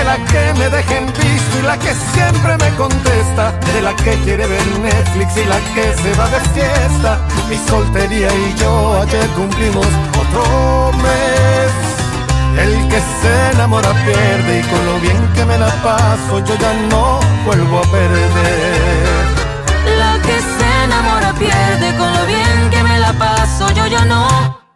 la que me deja en visto y la que siempre me contesta, de la que quiere ver Netflix y la que se va de fiesta. Mi soltería y yo ayer cumplimos otro mes. El que se enamora pierde y con lo bien que me la paso yo ya no vuelvo a perder. La que se enamora pierde, con lo bien que me la paso yo ya no